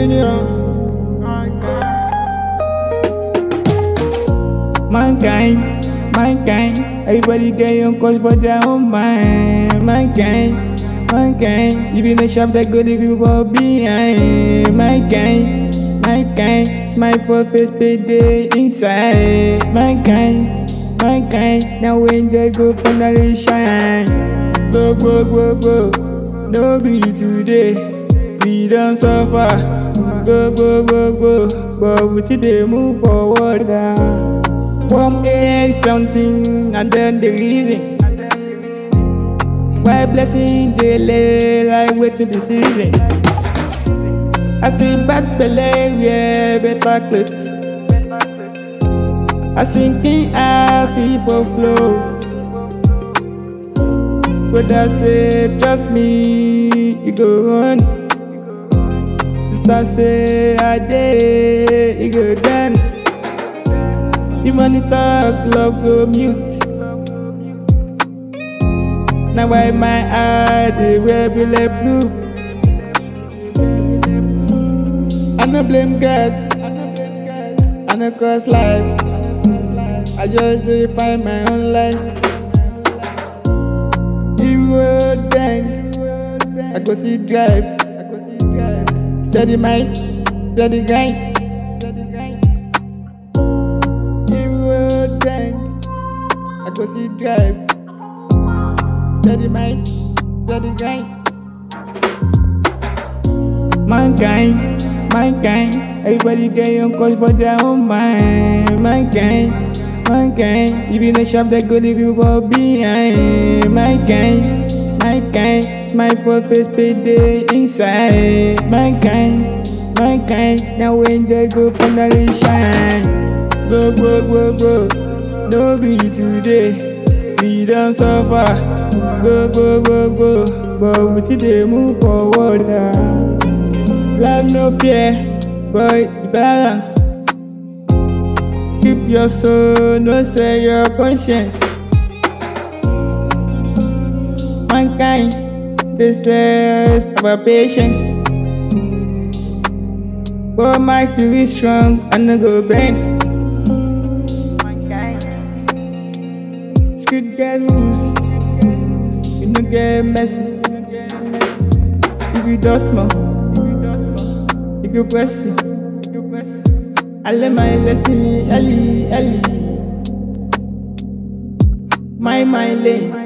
Junior. Mankind, everybody get your cause for their own mind. Mankind, living the shop that go the people behind. Mankind, it's my first face payday inside. Mankind, now we enjoy go finally shine. Go, no be today, we don't suffer. Go, but we still dey move forward now. From A something and then the reason why blessing dey lay like waiting the season. I see bad belle wear better clothes. I sinking ass for flows. But I say trust me, you go run. Start say I dey, you go done. The money talk, love go mute. Now why my eye they wear bulletproof? I no blame God, I no cause life. I just define my own life. The road bend, I go see drive. Steady mind, steady grind. I go see drive. Steady mind, steady grind. Mankind, everybody get your cause for their own mind. Mankind, even the shop that go the people behind. Mankind, it's my first face payday inside. Mankind, now we enjoy go finally shine. Go, no be today, we don't suffer. Go, but we still dey move forward now. Have no fear, boy, balance. Keep your soul, no sell your conscience. Mankind, this test of a patient. But my spirit strong, I no go bend. Could get loose, you no get messy. If you dust more, you go press it. I learn my lesson early. My lane.